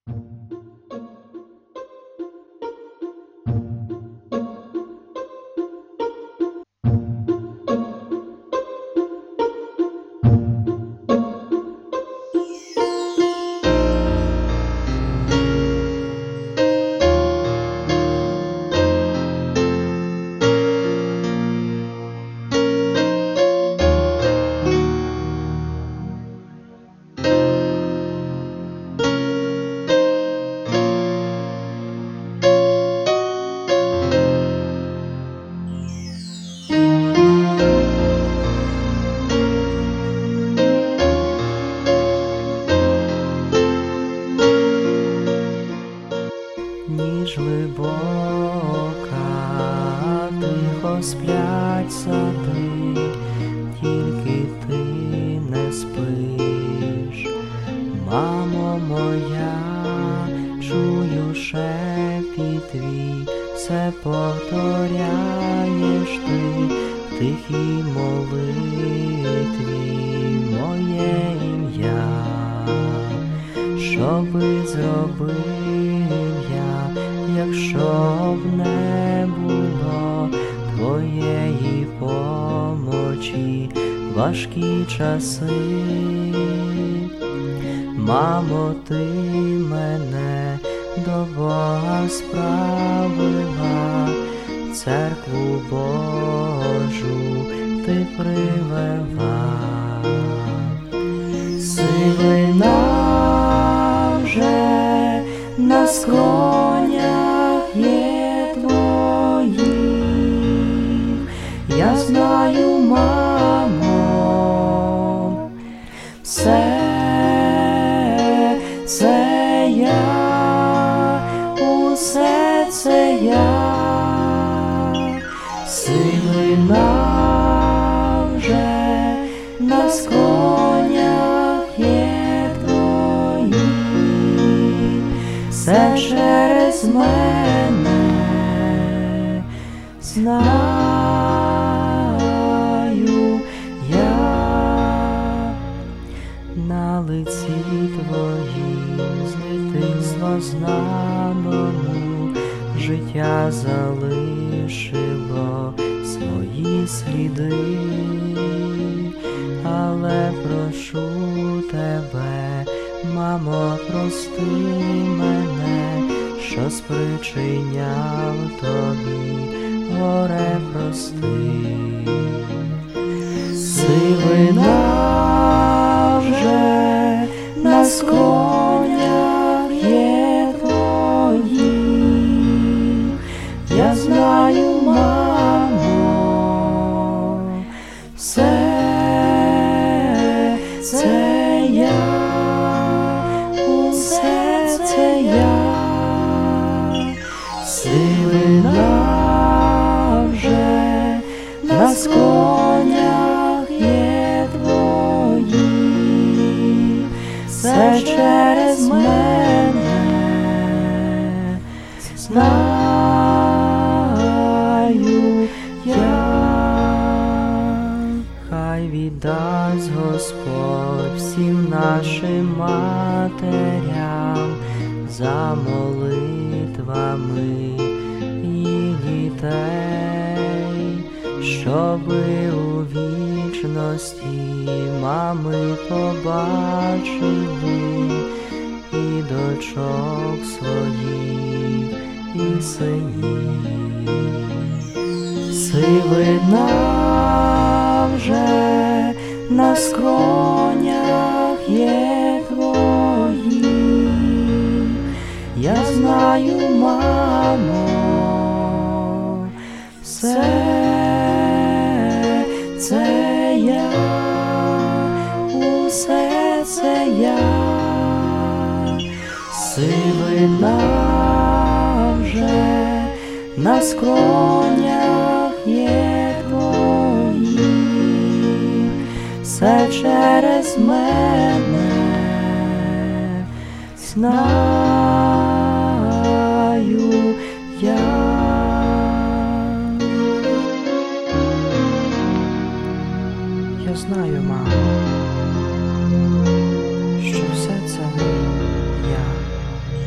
Ніч глибока, тихо сплять сади, тільки ти не спиш. Мамо моя, чую шепіт твій, все повторяєш ти в тихій молитві моє ім'я. Що би зробив я, якщо б не було твоєї помочі в важкі часи? Мамо, ти мене до Бога справила, церкву Божу ти привела. Сивина вже на скронях є твоїх, я знаю, мамо, все це я, усе це я. Сивина вже на скронях є твоїх, все через мене, знаю я. На лиці твоїм з дитинства знаному життя залишило свої сліди, але прошу тебе, мамо, прости мене, що спричиняв тобі горе, прости. Сивина вже на скронях є твоїх, я знаю, мамо, все це я, усе це я. Сивина вже на скронях є твоїх, все через мене, знаю я. Хай віддасть Господь всім нашим матерям за молитвами їх дітей, щоби у вічності мами побачили і дочок своїх, і синів. Сивина вже на скронях є твоїх, я знаю, мамо, все це я, усе це я. Сивина вже на скронях є твоїх, все через мене, знаю я. Я знаю, мамо, що все це я.